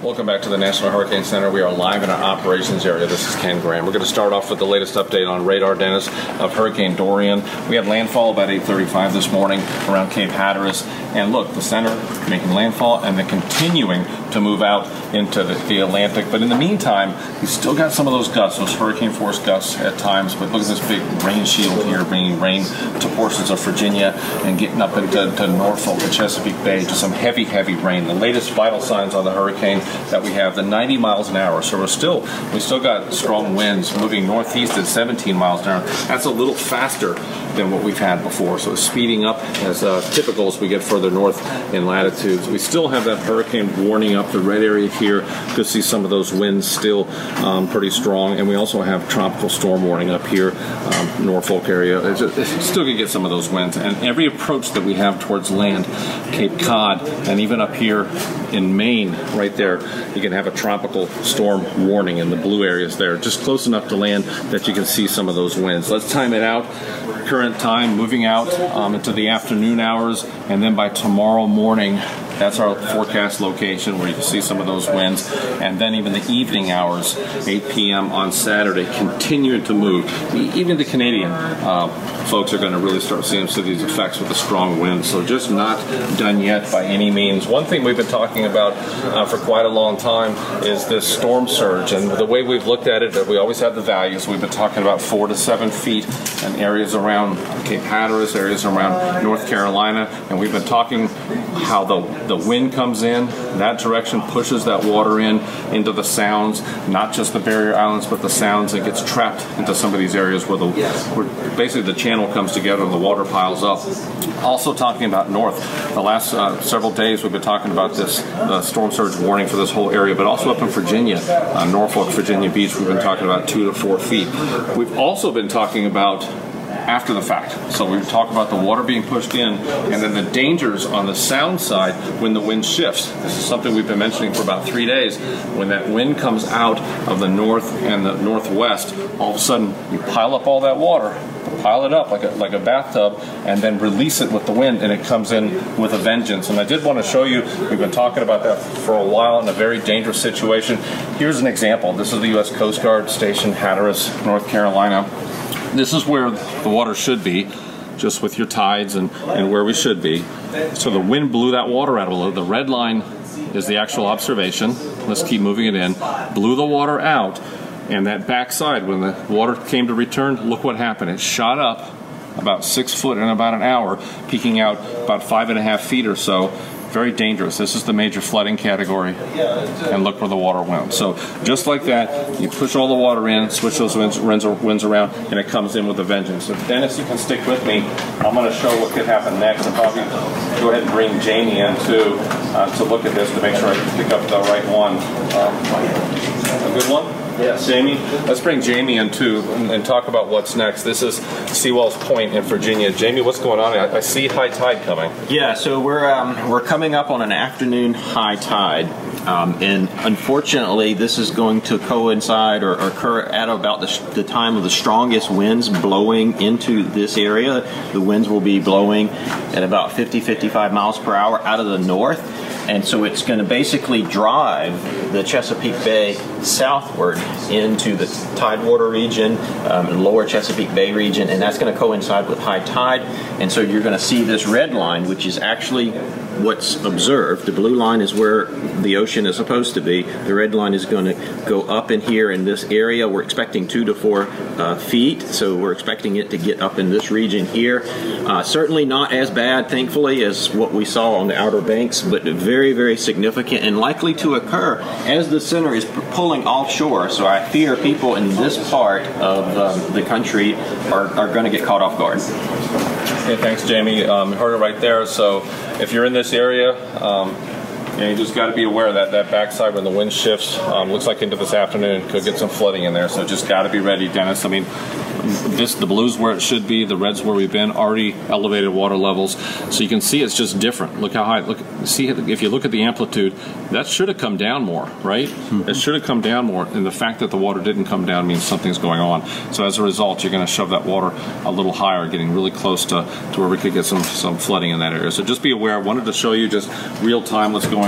Welcome back to the National Hurricane Center. We are live in our operations area. This is Ken Graham. We're going to start off with the latest update on radar, Dennis, of Hurricane Dorian. We had landfall about 8:35 this morning around Cape Hatteras. And look, the center making landfall and then continuing to move out into the Atlantic. But in the meantime, we've still got some of those gusts, those hurricane force gusts at times. But look at this big rain shield here, bringing rain to portions of Virginia and getting up into Norfolk and Chesapeake Bay to some heavy, heavy rain. The latest vital signs on the hurricane that we have, the 90 miles an hour. So we still got strong winds moving northeast at 17 miles an hour. That's a little faster than what we've had before. So it's speeding up as typical as we get further north in latitudes. We still have that hurricane warning up. The red area here, could see some of those winds still pretty strong. And we also have tropical storm warning up here, Norfolk area. It's still going to get some of those winds. And every approach that we have towards land, Cape Cod, and even up here in Maine, right there, you can have a tropical storm warning in the blue areas there, just close enough to land that you can see some of those winds. Let's time it out. Current time moving out into the afternoon hours, and then by tomorrow morning, that's our forecast location where you can see some of those winds. And then even the evening hours, 8 p.m. on Saturday, continuing to move. Even the Canadian folks are going to really start seeing some of these effects with the strong winds. So just not done yet by any means. One thing we've been talking about for quite a long time is this storm surge. And the way we've looked at it, we always have the values. We've been talking about 4 to 7 feet in areas around Cape Hatteras, areas around North Carolina. And we've been talking how the wind comes in, that direction pushes that water into the sounds, not just the barrier islands, but the sounds. It gets trapped into some of these areas where basically the channel comes together and the water piles up. Also talking about north, the last several days we've been talking about this storm surge warning for this whole area, but also up in Virginia, Norfolk, Virginia Beach, we've been talking about 2 to 4 feet. We've also been talking about after the fact. So we talk about the water being pushed in and then the dangers on the sound side when the wind shifts. This is something we've been mentioning for about 3 days. When that wind comes out of the north and the northwest, all of a sudden you pile up all that water, pile it up like a bathtub, and then release it with the wind, and it comes in with a vengeance. And I did want to show you, we've been talking about that for a while in a very dangerous situation. Here's an example. This is the U.S. Coast Guard Station, Hatteras, North Carolina. This is where the water should be, just with your tides and where we should be. So the wind blew that water out a little. The red line is the actual observation. Let's keep moving it in. Blew the water out, and that backside, when the water came to return, look what happened. It shot up about 6 foot in about an hour, peaking out about 5.5 feet or so. Very dangerous. This is the major flooding category, and look where the water went. So just like that, you push all the water in, switch those winds around, and it comes in with a vengeance. So Dennis, you can stick with me. I'm going to show what could happen next. I'll probably go ahead and bring Jamie in too to look at this to make sure I can pick up the right one. A good one? Yes. Jamie, let's bring Jamie in too and talk about what's next. This is Seawalls Point in Virginia. Jamie, what's going on? I see high tide coming. Yeah, so we're coming up on an afternoon high tide, and unfortunately, this is going to coincide or occur at about the time of the strongest winds blowing into this area. The winds will be blowing at about 50-55 miles per hour out of the north. And so it's going to basically drive the Chesapeake Bay southward into the Tidewater region, and lower Chesapeake Bay region, and that's going to coincide with high tide. And so you're going to see this red line, which is actually what's observed. The blue line is where the ocean is supposed to be. The red line is going to go up in here in this area. We're expecting 2 to 4 feet, so we're expecting it to get up in this region here. Certainly not as bad, thankfully, as what we saw on the Outer Banks, but very, very significant and likely to occur as the center is pulling offshore. So I fear people in this part of the country are going to get caught off guard. Okay, thanks, Jamie. Heard it right there. So if you're in this area, you just got to be aware that backside when the wind shifts, looks like into this afternoon, could get some flooding in there. So just got to be ready, Dennis. I mean, the blue's where it should be, the red's where we've been, already elevated water levels. So you can see it's just different. Look how high. See if you look at the amplitude, that should have come down more, right? Mm-hmm. It should have come down more, and the fact that the water didn't come down means something's going on. So as a result, you're going to shove that water a little higher, getting really close to where we could get some flooding in that area. So just be aware. I wanted to show you just real time what's going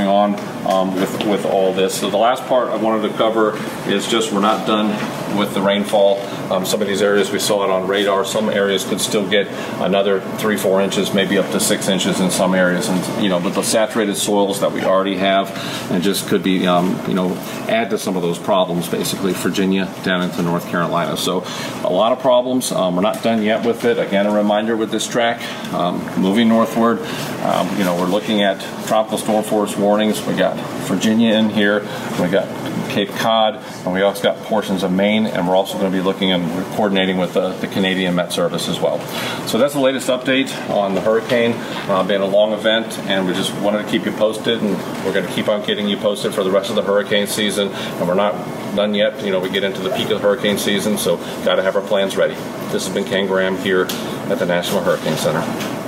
going on with all this. So the last part I wanted to cover is just we're not done with the rainfall. Some of these areas we saw it on radar. Some areas could still get another 3-4 inches, maybe up to 6 inches in some areas. And but the saturated soils that we already have, and just could be add to some of those problems. Basically, Virginia down into North Carolina. So a lot of problems. We're not done yet with it. Again, a reminder with this track, moving northward. We're looking at tropical storm force warnings. We got Virginia in here. We got Cape Cod, and we also got portions of Maine, and we're also going to be looking and coordinating with the Canadian Met Service as well. So that's the latest update on the hurricane. Been a long event, and we just wanted to keep you posted, and we're going to keep on getting you posted for the rest of the hurricane season, and we're not done yet. We get into the peak of the hurricane season, so got to have our plans ready. This has been Ken Graham here at the National Hurricane Center.